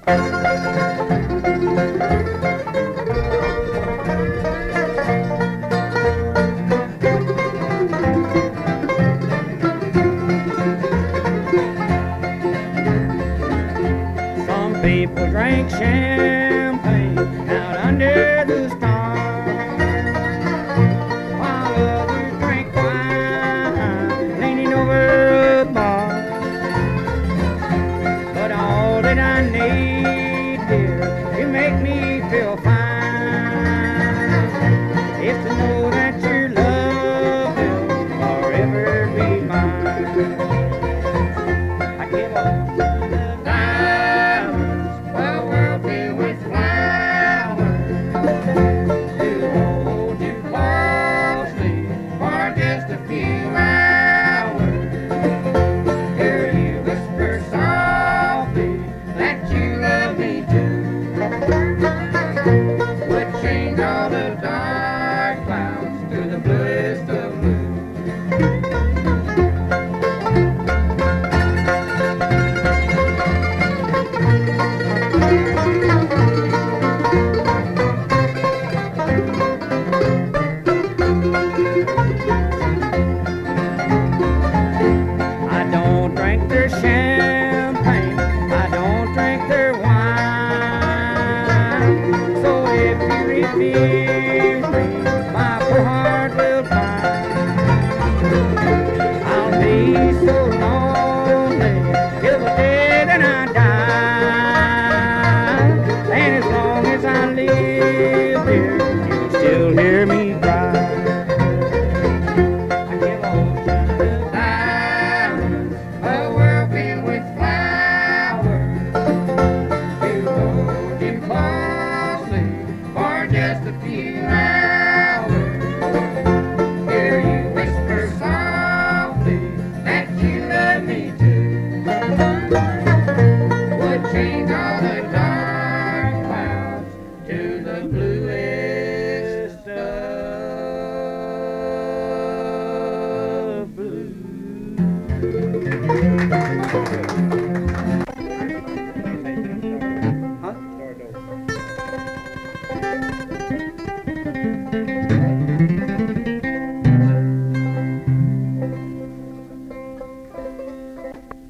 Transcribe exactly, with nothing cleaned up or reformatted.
Some people drink champagne out under the stars, while others drink wine leaning over a bar. But all that I need, dear, to make me feel fine is to know that your love will forever be mine. I give up the diamonds, the world filled with flowers, to hold you closely for just a few hours. Hear you whisper softly that you love